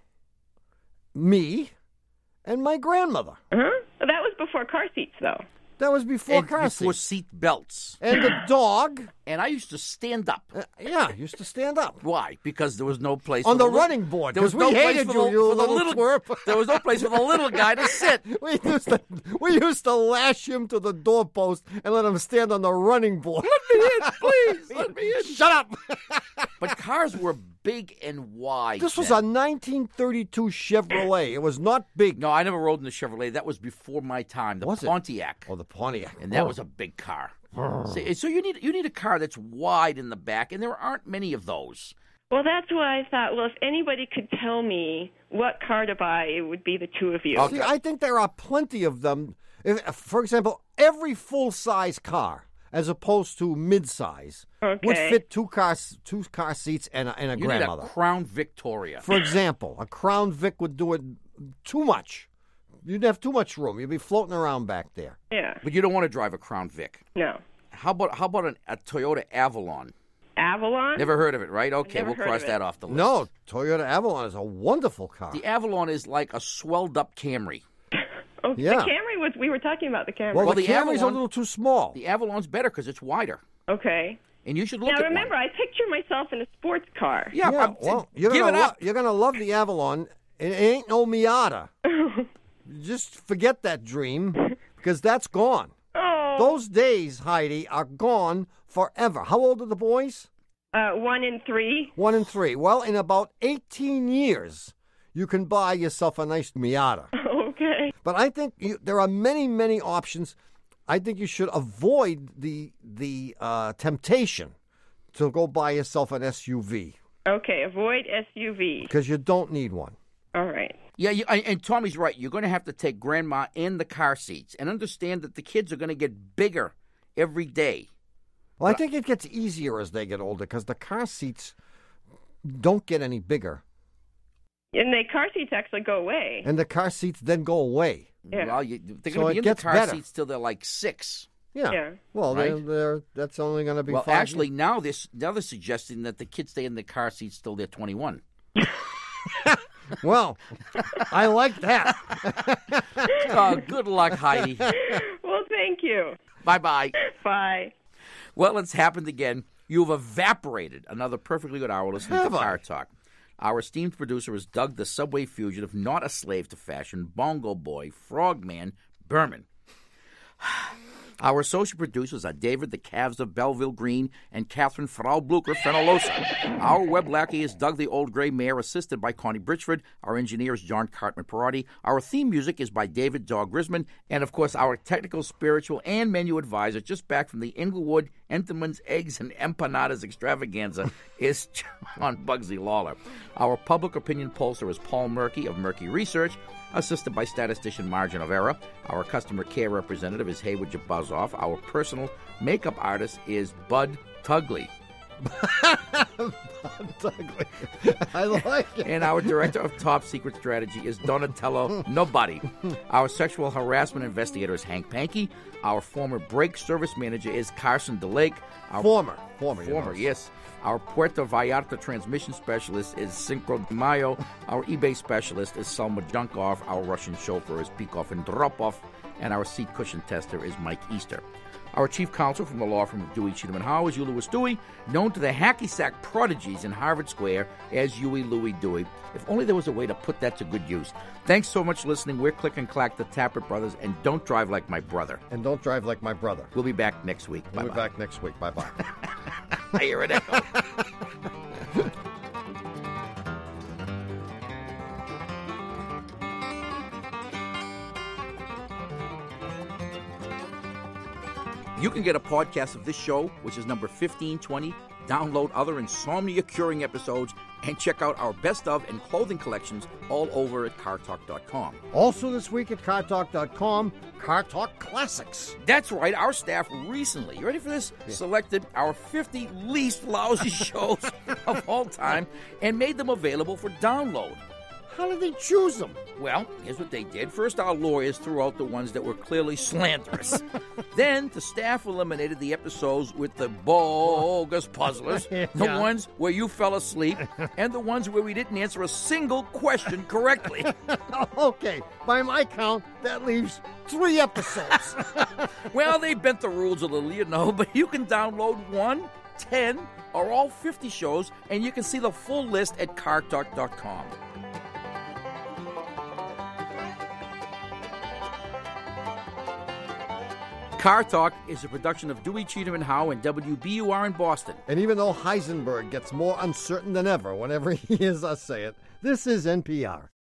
me, and my grandmother. Well, that was before car seats, though. That was before car before seats. seat belts. And the dog. And I used to stand up. Used to stand up. Why? Because there was no place on for the running board. There was no place for the little twerp. There was no place for the little guy to sit. We used to lash him to the doorpost and let him stand on the running board. Let me in, please. Let me in. Shut up. But cars were big and wide. This was a 1932 Chevrolet. It was not big. No, I never rode in the Chevrolet. That was before my time. The Pontiac. Oh, the Pontiac. And that was a big car. So you need a car that's wide in the back, and there aren't many of those. Well, that's why I thought, if anybody could tell me what car to buy, it would be the 2 of you. Okay. See, I think there are plenty of them. For example, every full-size car, as opposed to mid-size, would fit 2 car seats and a grandmother. Need a Crown Victoria. For example, a Crown Vic would do it too much. You'd have too much room. You'd be floating around back there. Yeah. But you don't want to drive a Crown Vic. No. How about a Toyota Avalon? Avalon? Never heard of it, right? Okay, we'll cross that off the list. No, Toyota Avalon is a wonderful car. The Avalon is like a swelled-up Camry. Oh, yeah. The Camry we were talking about the Camry. Well, the Camry's a little too small. The Avalon's better because it's wider. Okay. And you should look at Now, remember, one. I picture myself in a sports car. Yeah, well, you're gonna love the Avalon. It ain't no Miata. Just forget that dream, because that's gone. Oh. Those days, Heidi, are gone forever. How old are the boys? 1 and 3. 1 and 3. Well, in about 18 years, you can buy yourself a nice Miata. Okay. But I think there are many, many options. I think you should avoid the temptation to go buy yourself an SUV. Okay, avoid SUV. Because you don't need one. All right. Yeah, and Tommy's right. You're going to have to take Grandma in the car seats and understand that the kids are going to get bigger every day. Well, I think it gets easier as they get older because the car seats don't get any bigger. And the car seats actually go away. And the car seats then go away. Yeah. Well, they're going to be in the car seats till they're like 6. Yeah. Well, right? That's only going to be 5 actually, years. now they're suggesting that the kids stay in the car seats till they're 21. Well, I like that. Oh, good luck, Heidi. Well, thank you. Bye-bye. Bye. Well, it's happened again. You've evaporated another perfectly good hour listening to Car Talk. Our esteemed producer is Doug, the Subway fugitive, not a slave to fashion, Bongo Boy, Frogman, Berman. Our associate producers are David, the Calves of Belleville Green, and Catherine Frau Blucher Fenolosa. Our web lackey is Doug, the Old Gray Mare, assisted by Connie Bridgeford. Our engineer is John Cartman Perotti. Our theme music is by David Dog Grisman. And, of course, our technical, spiritual, and menu advisor, just back from the Inglewood, Entenmann's Eggs and Empanadas extravaganza, is John Bugsy Lawler. Our public opinion pollster is Paul Murky of Murky Research, assisted by statistician Margin of Error. Our customer care representative is Haywood Jabuzoff. Our personal makeup artist is Bud Tugley. Bud Tugley. I like it. And our director of top secret strategy is Donatello Nobody. Our sexual harassment investigator is Hank Pankey. Our former break service manager is Carson DeLake. Former, yes. Our Puerto Vallarta transmission specialist is Cinco de Mayo. Our eBay specialist is Selma Junkoff. Our Russian chauffeur is Pekoff and Dropov. And our seat cushion tester is Mike Easter. Our chief counsel from the law firm of Dewey, Cheatham & Howe is Louis Dewey, known to the hacky-sack prodigies in Harvard Square as Huey Louie Dewey. If only there was a way to put that to good use. Thanks so much for listening. We're Click and Clack, the Tappert Brothers, and don't drive like my brother. And don't drive like my brother. We'll be back next week. We'll be back next week. Bye-bye. I hear it echo. You can get a podcast of this show, which is number 1520, download other insomnia-curing episodes, and check out our best of and clothing collections all over at CarTalk.com. Also this week at CarTalk.com, Car Talk Classics. That's right. Our staff recently, you ready for this? Yeah. Selected our 50 least lousy shows of all time and made them available for download. How did they choose them? Well, here's what they did. First, our lawyers threw out the ones that were clearly slanderous. Then, the staff eliminated the episodes with the bogus puzzlers, the ones where you fell asleep, and the ones where we didn't answer a single question correctly. Okay, by my count, that leaves 3 episodes. Well, they bent the rules a little, but you can download 1, 10, or all 50 shows, and you can see the full list at CarTalk.com. Car Talk is a production of Dewey, Cheatham & Howe and WBUR in Boston. And even though Heisenberg gets more uncertain than ever whenever he hears us say it, this is NPR.